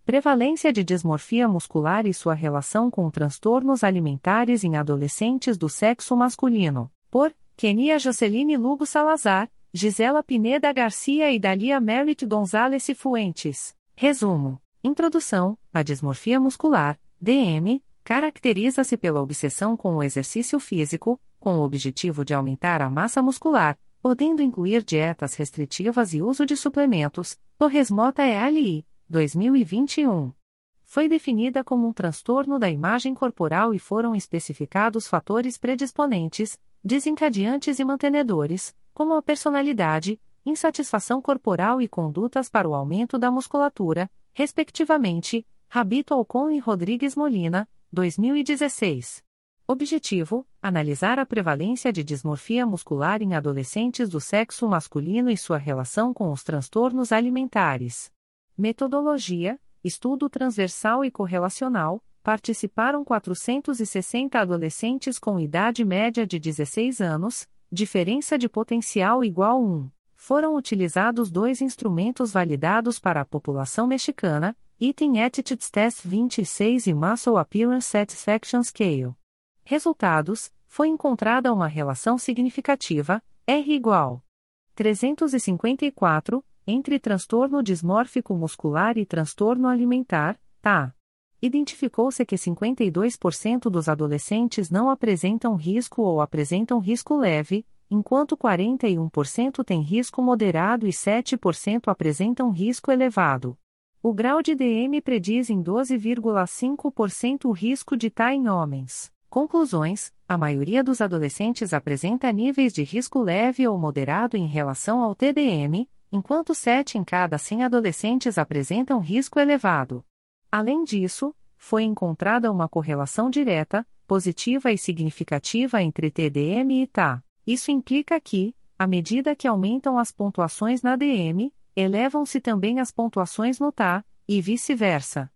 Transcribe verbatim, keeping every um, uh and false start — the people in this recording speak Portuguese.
Prevalência de dismorfia muscular e sua relação com transtornos alimentares em adolescentes do sexo masculino, por Kenia Joceline Lugo Salazar, Gisela Pineda Garcia e Dalia Merit Gonzalez Cifuentes. Resumo. Introdução. A dismorfia muscular, D M, caracteriza-se pela obsessão com o exercício físico, com o objetivo de aumentar a massa muscular, podendo incluir dietas restritivas e uso de suplementos. Torres Mota et al. dois mil e vinte e um. Foi definida como um transtorno da imagem corporal e foram especificados fatores predisponentes, desencadeantes e mantenedores, como a personalidade, insatisfação corporal e condutas para o aumento da musculatura, respectivamente. Rabito Alcon e Rodrigues Molina, dois mil e dezesseis. Objetivo: analisar a prevalência de dismorfia muscular em adolescentes do sexo masculino e sua relação com os transtornos alimentares. Metodologia: estudo transversal e correlacional. Participaram quatrocentos e sessenta adolescentes com idade média de dezesseis anos, diferença de potencial igual a um. Foram utilizados dois instrumentos validados para a população mexicana, Eating Attitudes Test vinte e seis e Muscle Appearance Satisfaction Scale. Resultados: foi encontrada uma relação significativa, R igual trezentos e cinquenta e quatro, entre transtorno dismórfico muscular e transtorno alimentar, T A. Identificou-se que cinquenta e dois por cento dos adolescentes não apresentam risco ou apresentam risco leve, enquanto quarenta e um por cento têm risco moderado e sete por cento apresentam risco elevado. O grau de D M prediz em doze vírgula cinco por cento o risco de T A em homens. Conclusões: a maioria dos adolescentes apresenta níveis de risco leve ou moderado em relação ao T D M, enquanto sete em cada cem adolescentes apresentam risco elevado. Além disso, foi encontrada uma correlação direta, positiva e significativa entre T D M e T A. Isso implica que, à medida que aumentam as pontuações na D M, elevam-se também as pontuações no T A, e vice-versa.